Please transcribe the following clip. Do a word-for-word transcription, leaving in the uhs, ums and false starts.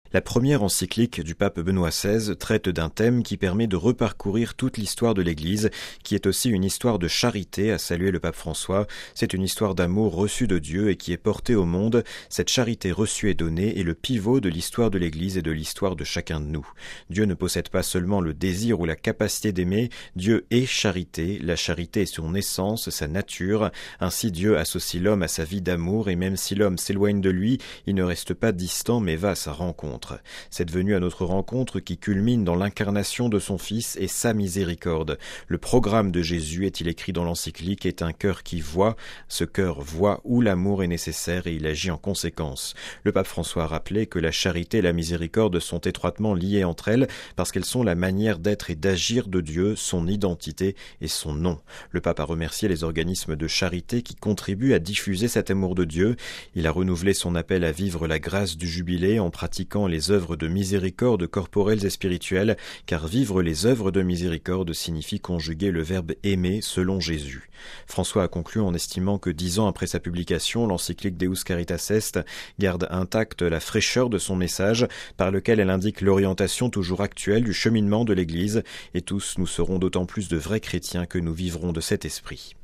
La première encyclique du pape Benoît seize traite d'un thème qui permet de reparcourir toute l'histoire de l'Église, qui est aussi une histoire de charité, a salué le pape François. C'est une histoire d'amour reçu de Dieu et qui est portée au monde. Cette charité reçue et donnée est le pivot de l'histoire de l'Église et de l'histoire de chacun de nous. Dieu ne possède pas seulement le désir ou la capacité d'aimer, Dieu est charité. La charité est son essence, sa nature. Ainsi Dieu associe l'homme à sa vie d'amour et même si l'homme s'éloigne de lui, il ne reste pas distant mais va à sa rencontre. Cette venue à notre rencontre qui culmine dans l'incarnation de son Fils et sa miséricorde. Le programme de Jésus, est-il écrit dans l'encyclique, est un cœur qui voit. Ce cœur voit où l'amour est nécessaire et il agit en conséquence. Le pape François a rappelé que la charité et la miséricorde sont étroitement liées entre elles parce qu'elles sont la manière d'être et d'agir de Dieu, son identité et son nom. Le pape a remercié les organismes de charité qui contribuent à diffuser cet amour de Dieu. Il a renouvelé son appel à vivre la grâce du jubilé en pratiquant les œuvres de miséricorde corporelles et spirituelles, car vivre les œuvres de miséricorde signifie conjuguer le verbe aimer selon Jésus. François a conclu en estimant que dix ans après sa publication, l'encyclique Deus Caritas Est garde intacte la fraîcheur de son message, par lequel elle indique l'orientation toujours actuelle du cheminement de l'Église, et tous nous serons d'autant plus de vrais chrétiens que nous vivrons de cet esprit.